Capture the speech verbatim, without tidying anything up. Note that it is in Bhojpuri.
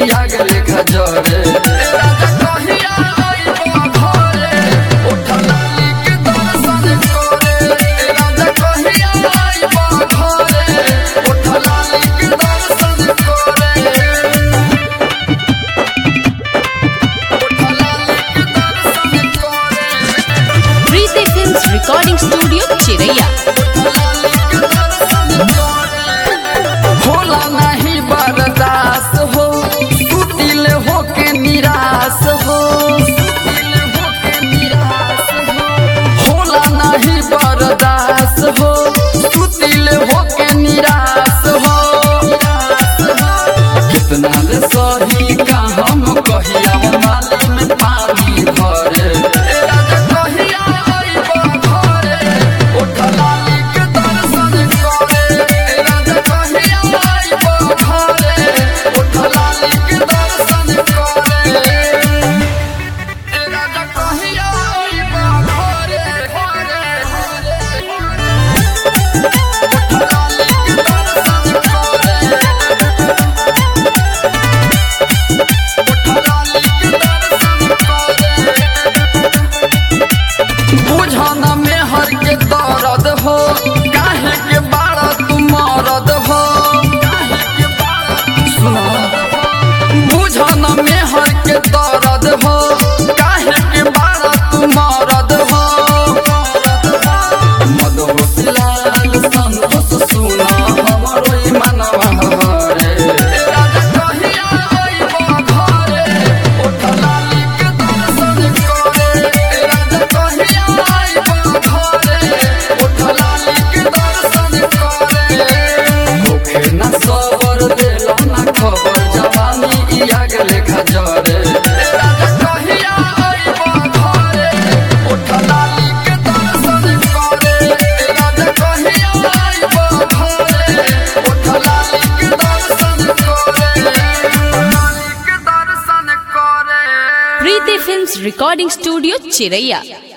आग लेखा जरे राजा कहिया आइबो घरे उठलाली के दर्शन करे राजा कहिया आइबो घरे उठलाली के दर्शन करे उठलाली के दर्शन करे प्रीति फिल्म्स रिकॉर्डिंग स्टूडियो चिरैया। होला नहीं बर्दाश्त हो सुतिल हो के निराश हो होला नहीं बर्दाश्त हो सुतिल हो के निराश हो कितना रे सही का हम कहिया माली में पानी भरे राजा कहिया आइबो घरे उठलाली के दर्शन करे राजा कहिया आइबो घरे उठलाली के दर्शन करे राजा कहिया आइबो घरे घरे उठलाली के दर्शन करे बुझन में हर के दर्द हो काहे के बाड़ा तू मरद हो बुझन में हर के दर्द हो काहे के बाड़ा तू मरद हो मदहोशिलाल संतोष सुना हमरो मनवा हरे राजा कहिया आइबो घरे उठलाली के दर्शन करे राजा कहिया आइबो घरे उठलाली के दर्शन करे होखे ना सबर देला ना खबर जवानी ई आग लेखा जरे राजा कहिया आइबो घरे उठलाली के दर्शन करे राजा कहिया आइबो घरे उठलाली के दर्शन करे उठलाली के दर्शन करे प्रीति फिल्म्स रिकॉर्डिंग स्टूडियो चिरैया।